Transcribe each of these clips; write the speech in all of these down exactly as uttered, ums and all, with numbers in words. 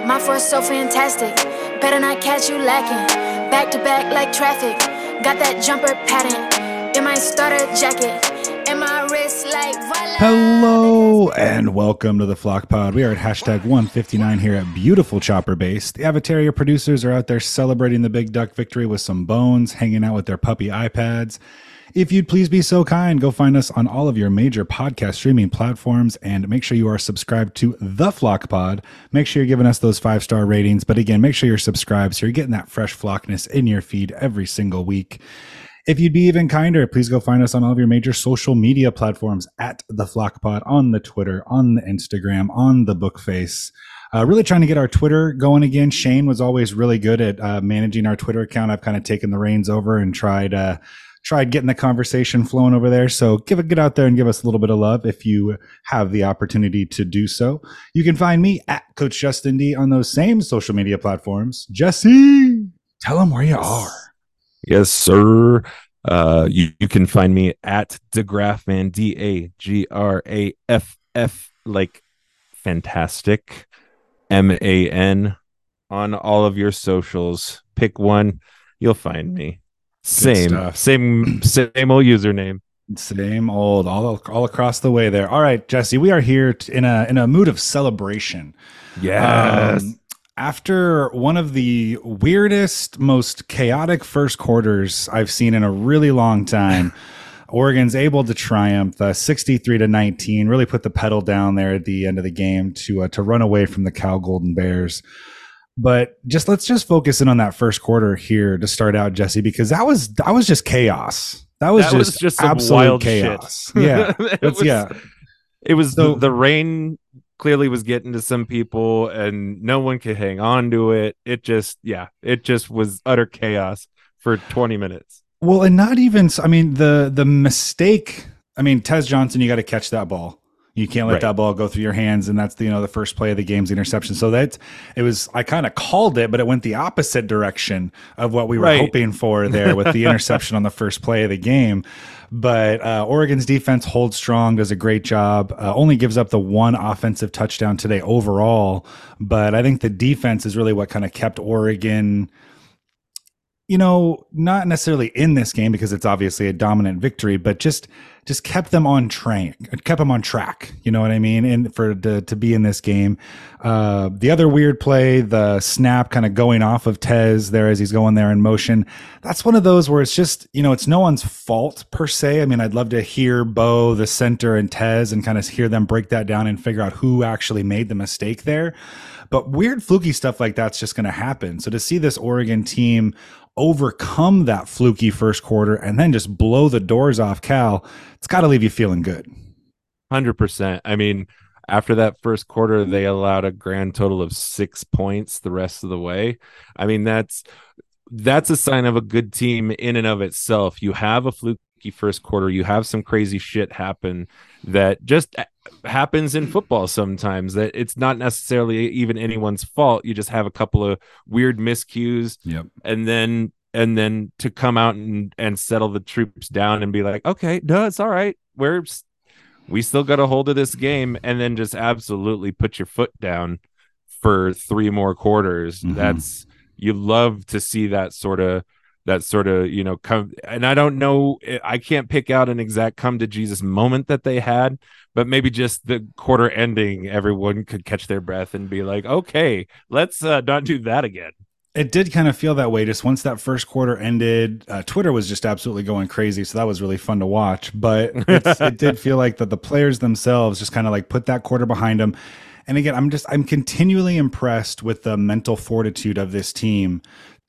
My force so fantastic. Better not catch you lacking. Back to back like traffic. Got that jumper pattern in my starter jacket. In my wrist like voila. Hello and welcome to the Flock Pod. We are at hashtag one fifty-nine here at beautiful Chopper Base. The Avataria producers are out there celebrating the Big Duck victory with some bones, hanging out with their puppy iPads. If you'd please be so kind, go find us on all of your major podcast streaming platforms and make sure you are subscribed to the Flock Pod. Make sure you're giving us those five-star ratings. But again, make sure you're subscribed so you're getting that fresh flockness in your feed every single week. If you'd be even kinder, please go find us on all of your major social media platforms at the Flock Pod, on the Twitter, on the Instagram, on the Bookface. Uh, really trying to get our Twitter going again. Shane was always really good at uh, managing our Twitter account. I've kind of taken the reins over and tried uh, tried getting the conversation flowing over there. So give it, get out there and give us a little bit of love if you have the opportunity to do so. You can find me at Coach Justin D on those same social media platforms. Jesse, tell them where you are. Yes, sir. Uh, you, you can find me at DeGraffman, D A G R A F F, like fantastic, M A N, on all of your socials. Pick one, you'll find me. Same, same, same old username. Same old, all all across the way there. All right, Jesse, we are here t- in a in a mood of celebration. Yes. Um, After one of the weirdest, most chaotic first quarters I've seen in a really long time, Oregon's able to triumph uh, sixty-three to nineteen, really put the pedal down there at the end of the game to uh, to run away from the Cal Golden Bears. But just let's just focus in on that first quarter here to start out, Jesse, because that was that was just chaos. That was that just, was just absolute wild chaos. Shit. Yeah, it was, was, yeah. It was so, the, the rain clearly was getting to some people and no one could hang on to it. It just, yeah, it just was utter chaos for twenty minutes. Well, and not even, I mean, the the mistake, I mean, Tez Johnson, you got to catch that ball. You can't let right. that ball go through your hands. And that's the, you know, the first play of the game's interception. So that it was, I kind of called it, but it went the opposite direction of what we were right. hoping for there with the interception on the first play of the game. But uh, Oregon's defense holds strong, does a great job, uh, only gives up the one offensive touchdown today overall. But I think the defense is really what kind of kept Oregon, you know, not necessarily in this game because it's obviously a dominant victory, but just just kept them on train, kept them on track. You know what I mean? And for to, to be in this game, uh, the other weird play, the snap kind of going off of Tez there as he's going there in motion. That's one of those where it's just, you know, it's no one's fault per se. I mean, I'd love to hear Bo, the center, and Tez and kind of hear them break that down and figure out who actually made the mistake there. But weird fluky stuff like that's just going to happen. So to see this Oregon team overcome that fluky first quarter and then just blow the doors off Cal, it's got to leave you feeling good. one hundred percent. I mean, after that first quarter, they allowed a grand total of six points the rest of the way. I mean, that's that's a sign of a good team in and of itself. You have a fluky first quarter, you have some crazy shit happen that just happens in football sometimes, that it's not necessarily even anyone's fault. You just have a couple of weird miscues. Yep. and then and then to come out and and settle the troops down and be like, okay, no, it's all right, we're we still got a hold of this game, and then just absolutely put your foot down for three more quarters. Mm-hmm. That's, you love to see that sort of that sort of, you know, come. And I don't know, I can't pick out an exact come to Jesus moment that they had, but maybe just the quarter ending, everyone could catch their breath and be like, okay, let's uh, not do that again. It did kind of feel that way just once that first quarter ended. Uh, Twitter was just absolutely going crazy, so that was really fun to watch. But it's, it did feel like that the players themselves just kind of like put that quarter behind them. And again, I'm just I'm continually impressed with the mental fortitude of this team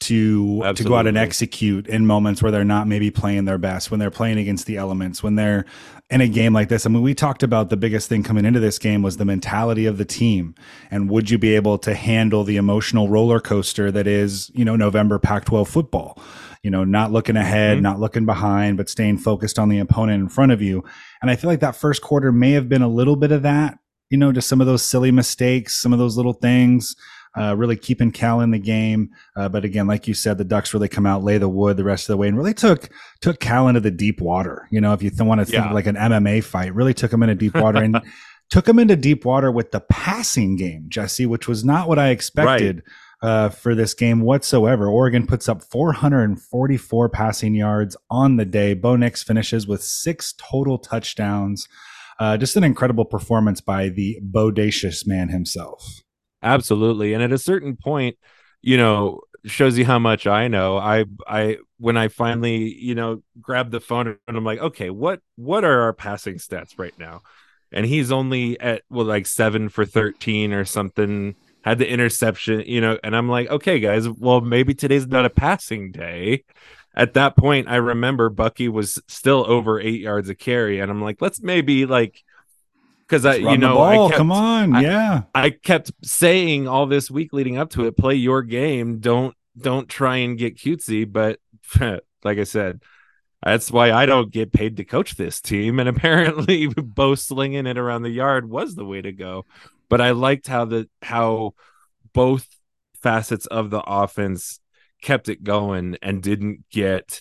to Absolutely. to go out and execute in moments where they're not maybe playing their best, when they're playing against the elements, when they're in a game like this. I mean, we talked about the biggest thing coming into this game was the mentality of the team. And would you be able to handle the emotional roller coaster that is, you know, November Pac twelve football? You know, not looking ahead, mm-hmm. not looking behind, but staying focused on the opponent in front of you. And I feel like that first quarter may have been a little bit of that, you know, just some of those silly mistakes, some of those little things. Uh, really keeping Cal in the game. Uh, but again, like you said, the Ducks really come out, lay the wood the rest of the way, and really took took Cal into the deep water. You know, if you th- want to think yeah. of like an M M A fight, really took him into deep water and took them into deep water with the passing game, Jesse, which was not what I expected. Right. Uh, for this game whatsoever. Oregon puts up four hundred forty-four passing yards on the day. Bo Nix finishes with six total touchdowns. Uh, just an incredible performance by the bodacious man himself. Absolutely. And at a certain point, you know, shows you how much I know. I, I, when I finally, you know, grabbed the phone and I'm like, okay, what, what are our passing stats right now? And he's only at, well, like seven for thirteen or something. Had the interception, you know, and I'm like, okay, guys, well, maybe today's not a passing day. At that point, I remember Bucky was still over eight yards a carry, and I'm like, let's maybe like, because I, you know, I kept, come on, I, yeah, I kept saying all this week leading up to it, play your game, don't don't try and get cutesy. But like I said, that's why I don't get paid to coach this team, and apparently, Bo slinging it around the yard was the way to go. But I liked how the how both facets of the offense kept it going and didn't get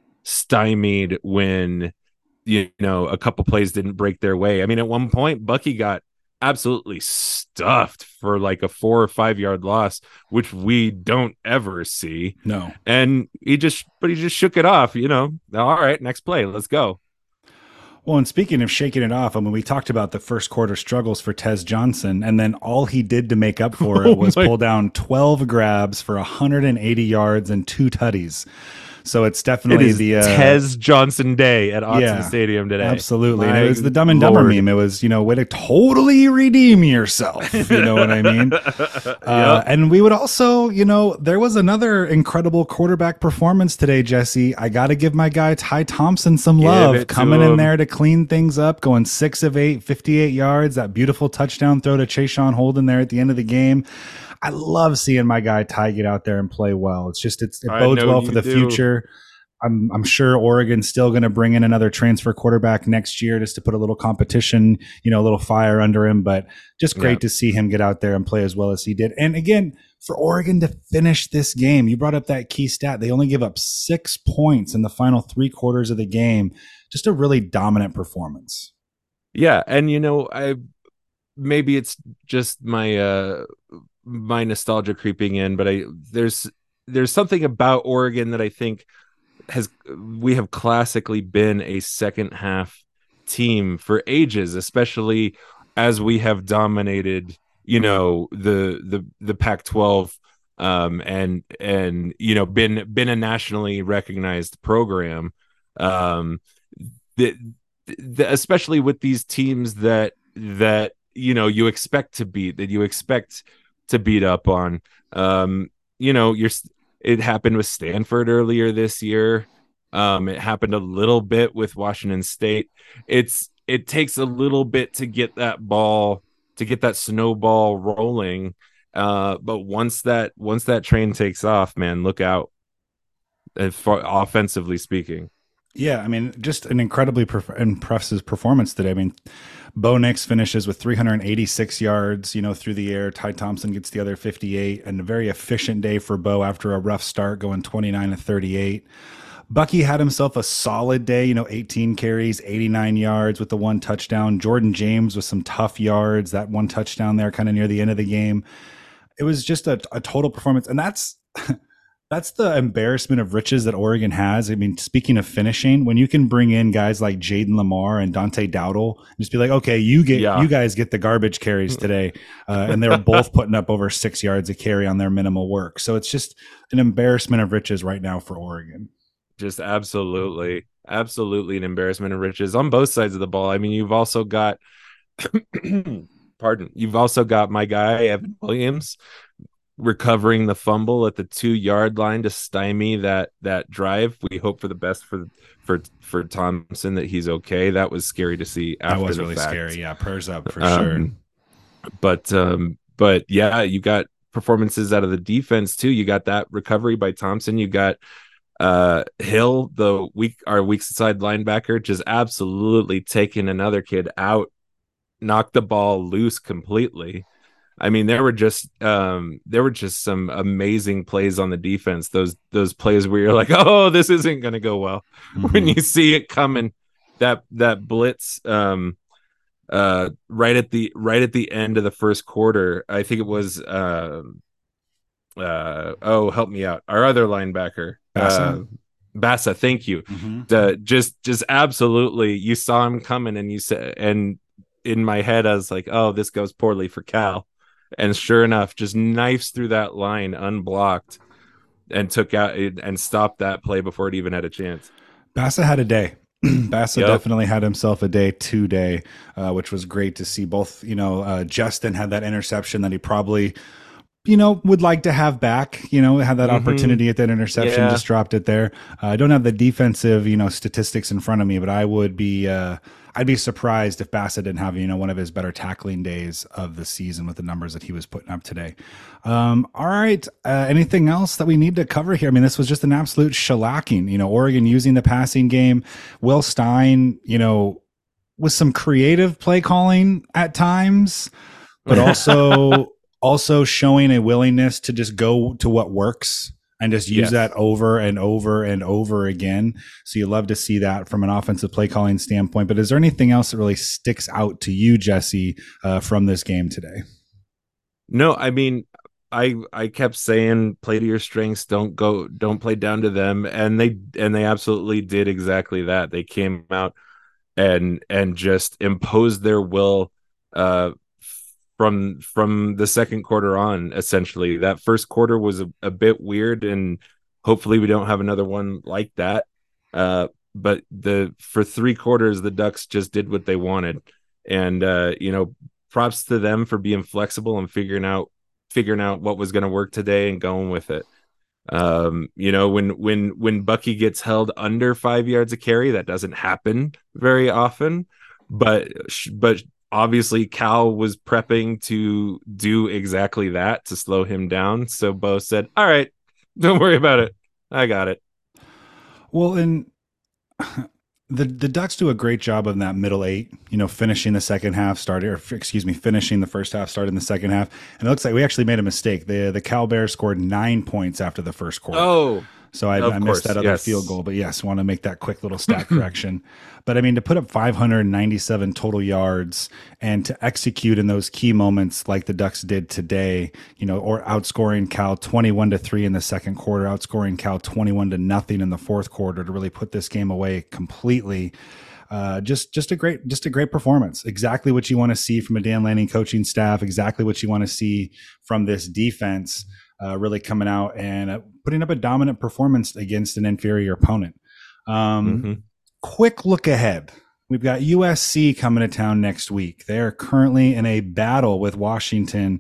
stymied when, you know, a couple plays didn't break their way. I mean, at one point, Bucky got absolutely stuffed for like a four or five yard loss, which we don't ever see. No. And he just, but he just shook it off, you know, all right, next play, let's go. Well, and speaking of shaking it off, I mean, we talked about the first quarter struggles for Tez Johnson, and then all he did to make up for it oh was my. pull down twelve grabs for one hundred eighty yards and two tutties. So it's definitely it is the uh, Tez Johnson day at Autzen yeah, Stadium today. Absolutely. And it was the Dumb and Dumber meme. It was, you know, way to totally redeem yourself. You know what I mean? uh, yep. And we would also, you know, there was another incredible quarterback performance today, Jesse. I got to give my guy Ty Thompson some love. Coming in there to clean things up, going six of eight, fifty-eight yards. That beautiful touchdown throw to Chayshawn Holden there at the end of the game. I love seeing my guy Ty get out there and play well. It's just it's, it bodes well for the do. future. I'm I'm sure Oregon's still going to bring in another transfer quarterback next year just to put a little competition, you know, a little fire under him. But just great yeah. to see him get out there and play as well as he did. And again, for Oregon to finish this game, you brought up that key stat. They only give up six points in the final three quarters of the game. Just a really dominant performance. Yeah, and you know, I maybe it's just my. Uh, my nostalgia creeping in, but I there's there's something about Oregon that I think has we have classically been a second half team for ages, especially as we have dominated, you know, the the the Pac twelve um and and you know been been a nationally recognized program, um the, the, especially with these teams that that you know you expect to beat, that you expect to beat up on. Um, you know, you're it happened with Stanford earlier this year. Um, it happened a little bit with Washington State. It's it takes a little bit to get that ball, to get that snowball rolling. Uh, but once that once that train takes off, man, look out. For offensively speaking. Yeah, I mean, just an incredibly perf- impressive performance today. I mean, Bo Nix finishes with three hundred eighty-six yards, you know, through the air. Ty Thompson gets the other fifty-eight, and a very efficient day for Bo after a rough start, going twenty-nine to thirty-eight. Bucky had himself a solid day, you know, eighteen carries, eighty-nine yards with the one touchdown. Jordan James with some tough yards, that one touchdown there kind of near the end of the game. It was just a, a total performance, and that's... That's the embarrassment of riches that Oregon has. I mean, speaking of finishing, when you can bring in guys like Jaden Lamar and Dante Dowdle, and just be like, okay, you get, yeah. you guys get the garbage carries today, uh, and they were both putting up over six yards a carry on their minimal work. So it's just an embarrassment of riches right now for Oregon. Just absolutely, absolutely an embarrassment of riches on both sides of the ball. I mean, you've also got, pardon, you've also got my guy Evan Williams recovering the fumble at the two yard line to stymie that that drive. We hope for the best for for for Thompson, that he's okay. That was scary to see. After that was the really fact. scary. Yeah, prayers up for um, sure. But um, but yeah, you got performances out of the defense too. You got that recovery by Thompson. You got uh Hill, the weak our weak side linebacker, just absolutely taking another kid out, knocked the ball loose completely. I mean, there were just um, there were just some amazing plays on the defense. Those those plays where you're like, oh, this isn't going to go well. Mm-hmm. When you see it coming, that that blitz, um, uh, right at the right at the end of the first quarter. I think it was uh, uh, oh, help me out. Our other linebacker, uh, Bassa. Bassa. Thank you. Mm-hmm. Uh, just just absolutely, you saw him coming, and you said, and in my head, I was like, oh, this goes poorly for Cal. And sure enough, just knifes through that line unblocked and took out and stopped that play before it even had a chance. Bassa had a day. Bassa Yep. definitely had himself a day today, uh, which was great to see. Both, you know, uh, Justin had that interception that he probably, you know, would like to have back, you know, had that Mhm. opportunity at that interception, Yeah. just dropped it there. Uh, I don't have the defensive, you know, statistics in front of me, but I would be, uh, I'd be surprised if Bassett didn't have, you know, one of his better tackling days of the season with the numbers that he was putting up today. Um, all right. Uh, anything else that we need to cover here? I mean, this was just an absolute shellacking, you know, Oregon using the passing game. Will Stein, you know, with some creative play calling at times, but also also showing a willingness to just go to what works and just use Yes. that over and over and over again. So you love to see that from an offensive play calling standpoint. But is there anything else that really sticks out to you, Jesse, uh, from this game today? No, I mean, I I kept saying play to your strengths, don't go don't play down to them, and they and they absolutely did exactly that. They came out and and just imposed their will uh from from the second quarter on. Essentially, that first quarter was a, a bit weird, and hopefully we don't have another one like that. Uh but the for three quarters the Ducks just did what they wanted, and uh you know, props to them for being flexible and figuring out figuring out what was going to work today and going with it. Um, you know, when when when Bucky gets held under five yards of carry, that doesn't happen very often, but but obviously Cal was prepping to do exactly that to slow him down. So Bo said, "All right, don't worry about it. I got it." Well, and the the Ducks do a great job of that middle eight, you know, finishing the second half, starting, or excuse me, finishing the first half, starting the second half. And it looks like we actually made a mistake. The the Cal Bears scored nine points after the first quarter. Oh, So I, of I missed course, that other yes. field goal, but yes, want to make that quick little stat correction. But I mean, to put up five hundred ninety-seven total yards and to execute in those key moments like the Ducks did today, you know, or outscoring Cal twenty-one to three in the second quarter, outscoring Cal twenty-one to nothing in the fourth quarter to really put this game away completely. Uh, just just a great just a great performance. Exactly what you want to see from a Dan Lanning coaching staff. Exactly what you want to see from this defense. Uh, really coming out and uh, putting up a dominant performance against an inferior opponent. Um, Mm-hmm. Quick look ahead. We've got U S C coming to town next week. They are currently in a battle with Washington.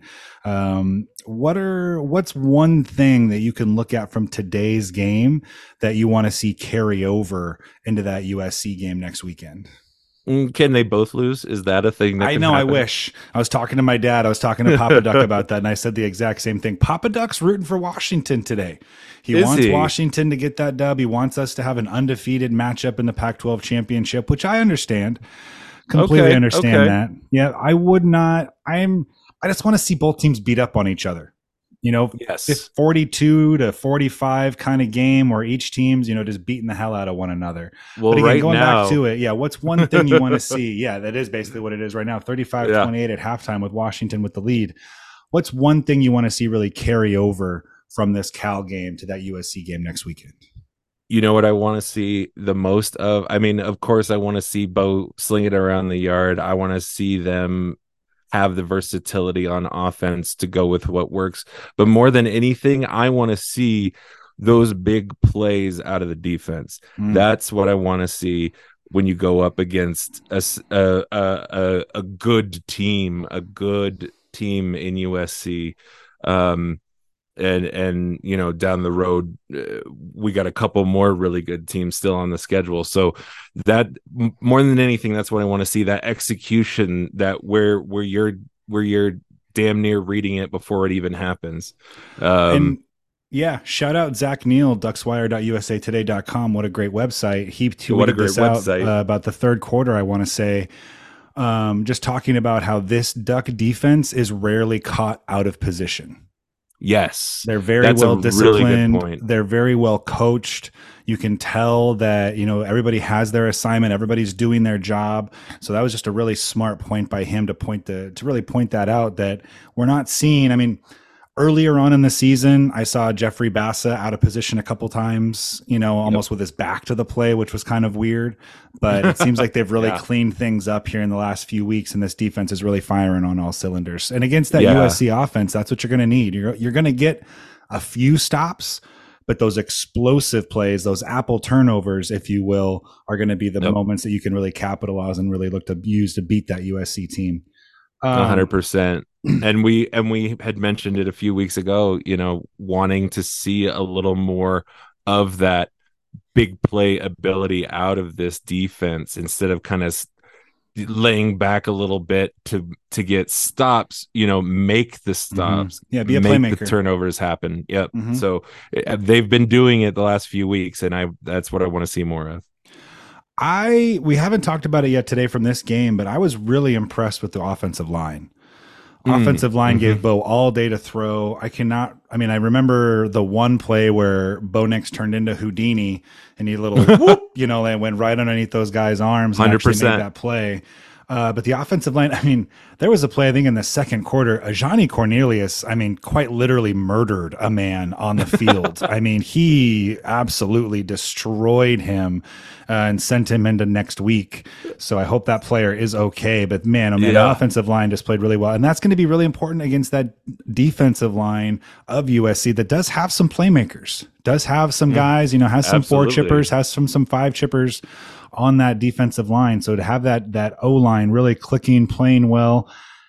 Um, what are what's one thing that you can look at from today's game that you want to see carry over into that U S C game next weekend? Can they both lose? Is that a thing? That I can know. happen? I wish. I was talking to my dad. I was talking to Papa Duck about that, and I said the exact same thing. Papa Duck's rooting for Washington today. He Is wants he? Washington to get that dub. He wants us to have an undefeated matchup in the Pac twelve championship, which I understand. Completely Okay, understand okay. that. Yeah, I would not. I'm. I just want to see both teams beat up on each other. You know, Yes. this forty-two to forty-five kind of game where each team's, you know, just beating the hell out of one another. Well, But again, right going now, back to it, yeah, what's one thing you want to see? Yeah, that is basically what it is right now. thirty-five twenty-eight at halftime with Washington with the lead. What's one thing you want to see really carry over from this Cal game to that U S C game next weekend? you know what I want to see the most of? I mean, of course, I want to see Bo sling it around the yard. I want to see them have the versatility on offense to go with what works. But more than anything, I want to see those big plays out of the defense. Mm. That's what I want to see when you go up against a, a, a, a good team, a good team in U S C. Um, and and you know, down the road uh, we got a couple more really good teams still on the schedule, so that m- more than anything, that's what I want to see, that execution, that where where you're where you're damn near reading it before it even happens. um And yeah, shout out Zach Neal, duckswire dot u s a today dot com. What a great website. He tweeted What a great this out website. uh, about the third quarter, I want to say, um, just talking about how this Duck defense is rarely caught out of position. Yes. They're very That's well a disciplined. Really good point. They're very well coached. You can tell that, you know, everybody has their assignment. Everybody's doing their job. So that was just a really smart point by him to point the, to really point that out, that we're not seeing, I mean, earlier on in the season, I saw Jeffrey Bassa out of position a couple times, you know, almost yep. with his back to the play, which was kind of weird. But it seems like they've really yeah. cleaned things up here in the last few weeks, and this defense is really firing on all cylinders. And against that yeah. U S C offense, that's what you're going to need. You're you're going to get a few stops, but those explosive plays, those apple turnovers, if you will, are going to be the yep. moments that you can really capitalize and really look to use to beat that U S C team. A hundred percent. And we and we had mentioned it a few weeks ago, you know, wanting to see a little more of that big play ability out of this defense instead of kind of laying back a little bit to to get stops, you know, make the stops. Mm-hmm. Yeah, be a make playmaker. The turnovers happen. Yep. Mm-hmm. So they've been doing it the last few weeks, and I that's what I want to see more of. I we haven't talked about it yet today from this game, but I was really impressed with the offensive line. Mm, offensive line mm-hmm. gave Bo all day to throw. I cannot. I mean, I remember the one play where Bo Nix turned into Houdini and he little whoop, you know, and went right underneath those guys' arms and one hundred actually percent made that play. Uh, but the offensive line, I mean, there was a play, I think, in the second quarter. Ajani Cornelius, I mean, quite literally murdered a man on the field. I mean, he absolutely destroyed him uh, and sent him into next week. So I hope that player is okay. But man, I mean, yeah. the offensive line just played really well. And that's going to be really important against that defensive line of U S C that does have some playmakers, does have some mm. guys, you know, has some Absolutely. four chippers, has some, some five chippers on that defensive line. So to have that that O-line really clicking, playing well,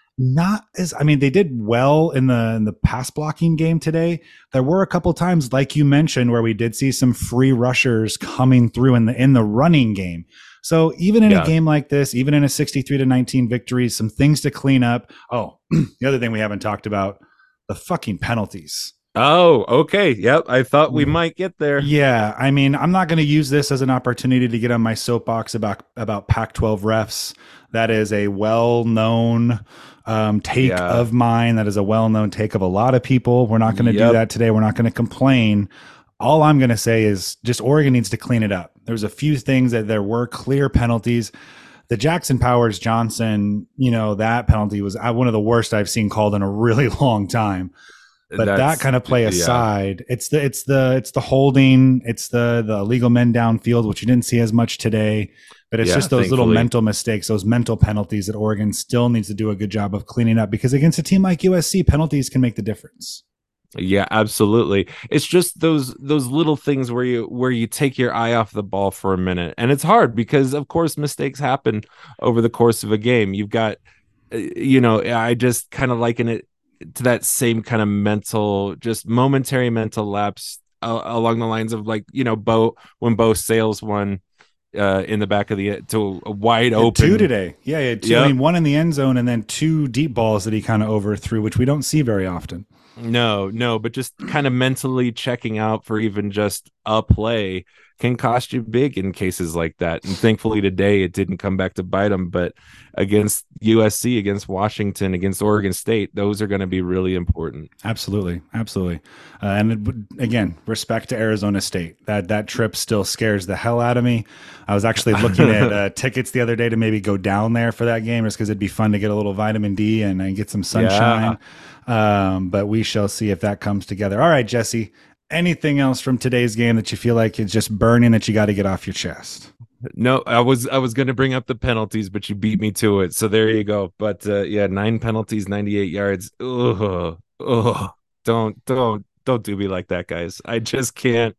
not as I mean, they did well in the in the pass blocking game today. There were a couple times, like you mentioned, where we did see some free rushers coming through in the in the running game. So even in yeah. a game like this, even in a sixty-three to nineteen victory, some things to clean up. Oh, the other thing we haven't talked about, the fucking penalties. Oh, okay. Yep. I thought we might get there. Yeah. I mean, I'm not going to use this as an opportunity to get on my soapbox about, about Pac twelve refs. That is a well-known um, take yeah. of mine. That is a well-known take of a lot of people. We're not going to yep. do that today. We're not going to complain. All I'm going to say is just Oregon needs to clean it up. There's a few things that there were clear penalties. The Jackson Powers Johnson, you know, that penalty was one of the worst I've seen called in a really long time. But That's, that kind of play aside, yeah. it's the it's the it's the holding, it's the the illegal men downfield, which you didn't see as much today. But it's yeah, just those thankfully. little mental mistakes, those mental penalties that Oregon still needs to do a good job of cleaning up, because against a team like U S C, penalties can make the difference. Yeah, absolutely. It's just those those little things where you where you take your eye off the ball for a minute, and it's hard because of course mistakes happen over the course of a game. You've got, you know, I just kind of liken it to that same kind of mental, just momentary mental lapse uh, along the lines of, like, you know, Bo when Bo sails one uh, in the back of the to a wide open two today. Yeah, yeah. Two, yep. I mean, one in the end zone and then two deep balls that he kind of overthrew, which we don't see very often. No, no, but just kind of mentally checking out for even just a play can cost you big in cases like that. And thankfully today it didn't come back to bite them, but against U S C, against Washington, against Oregon State, those are going to be really important. Absolutely. Absolutely. Uh, and it, again, respect to Arizona State. That that trip still scares the hell out of me. I was actually looking at uh, tickets the other day to maybe go down there for that game, just because it'd be fun to get a little vitamin D and, and get some sunshine. Yeah. Um, but we shall see if that comes together. All right, Jesse. Anything else from today's game that you feel like is just burning that you got to get off your chest? No, I was I was going to bring up the penalties, but you beat me to it. So there you go. But uh, yeah, nine penalties, ninety-eight yards. Ugh, ugh. Don't don't don't do me like that, guys. I just can't.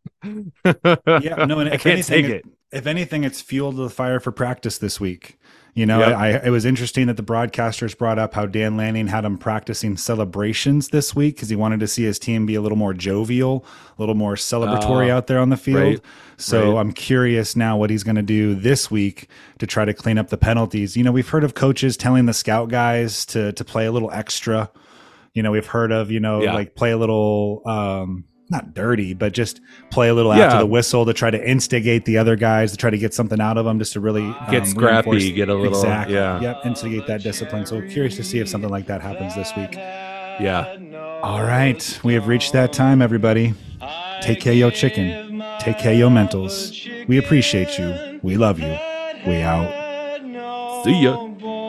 Yeah, no, and I if can't anything, take it. If anything, it's fuel to the fire for practice this week. You know, Yep. I, it was interesting that the broadcasters brought up how Dan Lanning had him practicing celebrations this week because he wanted to see his team be a little more jovial, a little more celebratory Uh, out there on the field. right, So right. I'm curious now what he's going to do this week to try to clean up the penalties. You know, we've heard of coaches telling the scout guys to to play a little extra. You know, we've heard of, you know, Yeah. like play a little, um, not dirty, but just play a little Yeah. after the whistle to try to instigate the other guys, to try to get something out of them, just to really Get um, scrappy, reinforce- get a little- exactly. yeah. Yep, instigate that discipline. So curious to see if something like that happens this week. Yeah. All right. We have reached that time, everybody. Take care, yo chicken. Take care, yo mentals. We appreciate you. We love you. We out. See ya.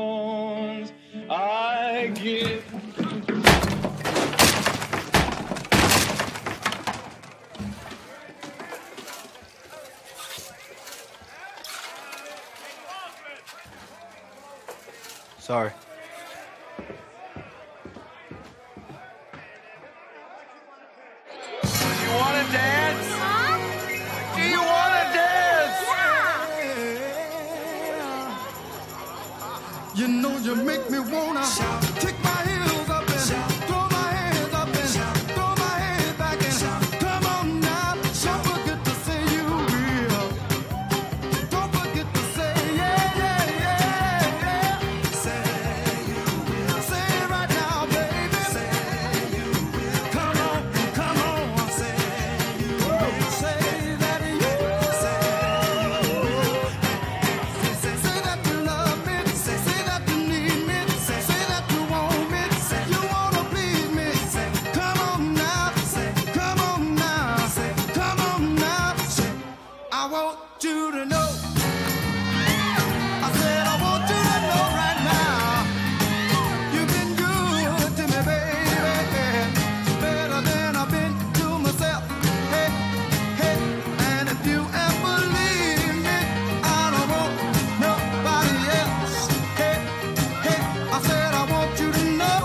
Sorry. You want to dance? Huh? Do you want to dance? Yeah. You know you make me wanna kick my heels up and throw my hands up and throw my head back and come on now. Don't forget to say you will. Don't forget to say yeah, yeah, yeah, yeah. Say you will. Say it right now, baby. Say you will. Come on, come on. Say you will. Say that you will. Say you will. Say, say that you love me. Say, say that you need me. Say, say that you want me. Say you wanna please me. Say, come on now. Say, come on now. Say, come on now. Say, I want you to know. I said I want you to know right now. You've been good to me, baby. Better than I've been to myself. Hey, hey. And if you ever leave me, I don't want nobody else. Hey, hey. I said I want you to know.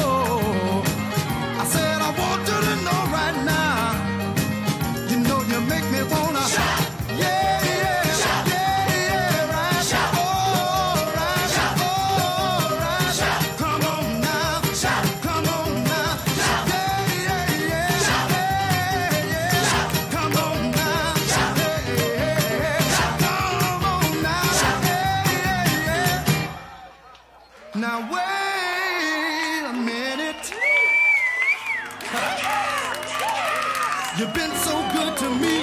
I said I want you to know right now. You know you make me wanna. Yeah, yeah, yeah, yeah, right. All right, all right. Come on now, come on now. Yeah, yeah, yeah, yeah, yeah. Come on now, yeah, yeah, yeah. Come on now, yeah, yeah, yeah. Now wait a minute. You've been so good to me.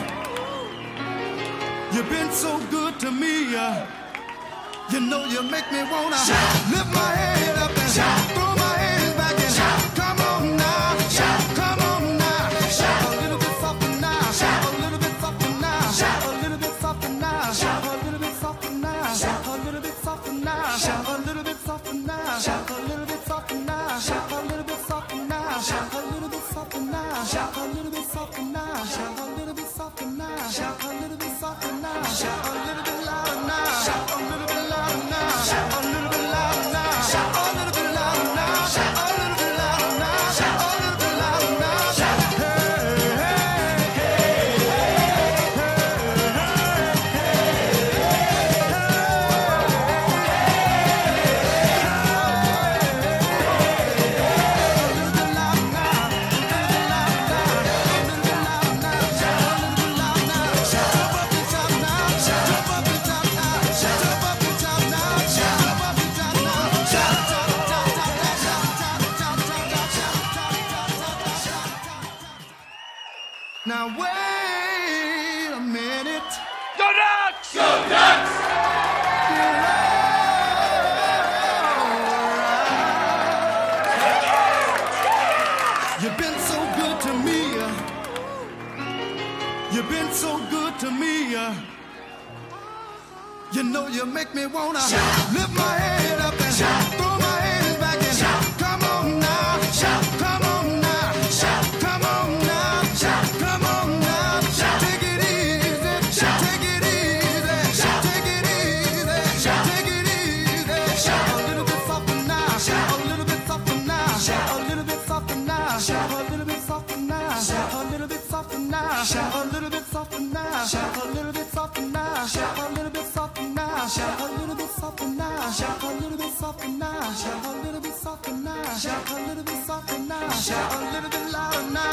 You've been so good to me. You know you make me wanna lift my head up and throw my hands back and come on now, come on now. A little bit softer now, a little bit softer now, a little bit softer now, a little bit softer now, a little bit softer now, a little bit softer now, a little bit softer now, a little bit softer now, a little bit softer now, a little bit softer now, a little bit softer now, a little bit softer now, a little bit louder now, a little bit louder now, a little bit louder now, a little bit louder now, a little bit louder now, a little bit louder now. Hey, now wait a minute. Go Ducks! Go You've been so good to me. You've been so good to me. You know you make me wanna lift my head up and throw my hands back and come on now, come on now, come on now, come on now. Take it easy, take it easy, take it easy, take it easy. A little bit softer now, a little bit softer now, a little bit softer now, a little bit softer now, a little bit softer now, a little bit softer now, a little bit softer now, a little bit softer now, a little bit softer now, a little bit softer now, a little bit softer now, a little bit softer now, a little bit louder now.